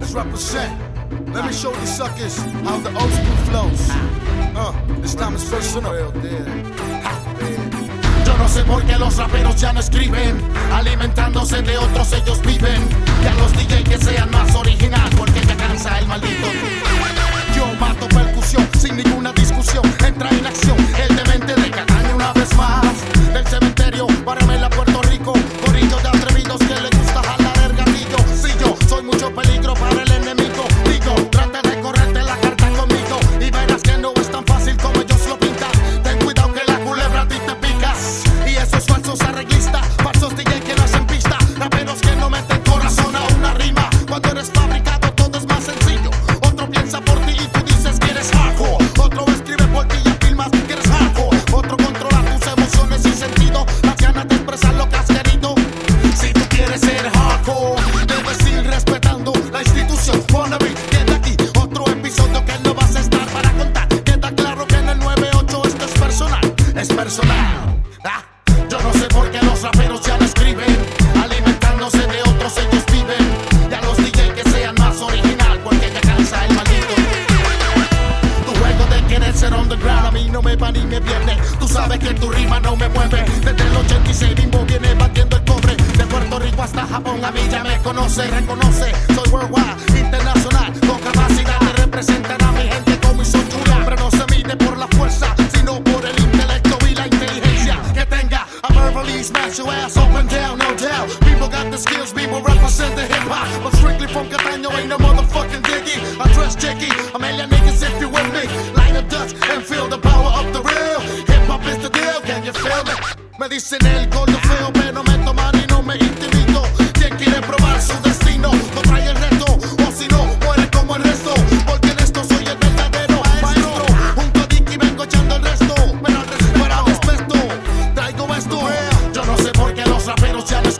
always represent. Let me show you suckers how the old school flows. This time is personal. Yo no sé por qué los raperos ya no escriben, alimentándose de otros ellos viven. Y a los DJ que sean más original, porque ya cansa el maldito. Yo mato percusión sin ninguna discusión. Entra en acción el demente de Cataño una vez más. Del cementerio, Paramela, Puerto Rico. Corillo de atrevidos que le gusta jalar el gatillo. Si yo soy mucho peligro para el enemigo, digo, trata de correrte la carta conmigo y verás que no es tan fácil como ellos lo pintan. Ten cuidado que la culebra a ti te pica. Y esos falsos arreglistas, falsos DJ que no hacen pista, raperos que no meten corazón a una rima. Cuando eres fabricado todo es más sencillo. Otro piensa por ti y tú dices que eres hardcore. Otro escribe por ti y afirmas que eres hardcore. Otro controla tus emociones y sentido, las ganas de expresar lo que has querido. Si tú quieres ser hardcore, debes ir respetando la institución. Wannabe, queda aquí otro episodio que no vas a estar para contar. Queda claro que en el 98 esto es personal, es personal. Yo no sé por qué los raperos ya no escriben, alimentándose de otros ellos viven. Y a los DJ que sean más original, porque ya cansa el maldito. Tu juego de querer ser underground a mí no me va ni me viene. Tú sabes que tu rima no me mueve. Desde el 86 Bimbo viene batiendo el cobre. De Puerto Rico hasta Japón a mí ya me conoce, reconoce. Soy worldwide, internacional, con capacidad de representar a mi gente como hizo Julia. Pero no se mide por la fuerza, sino por el intelecto y la inteligencia que tenga. I verbally smash your ass up and down, no doubt. People got the skills, people represent the hip hop. But strictly from Cataño, ain't no motherfucking diggy. I dress jiggy, I'm a niggas if you with me. Light a Dutch and feel the power of the real. Hip hop is the deal, can you feel me? Me dicen el gordo feo, pero me toman y no me intimido. Quien quiere probar su destino, no trae el reto, o si no, muere como el resto. Porque en esto soy el verdadero maestro. Junto a Dicky vengo echando el resto. Pero al respeto, traigo esto. Yo no sé por qué los raperos ya no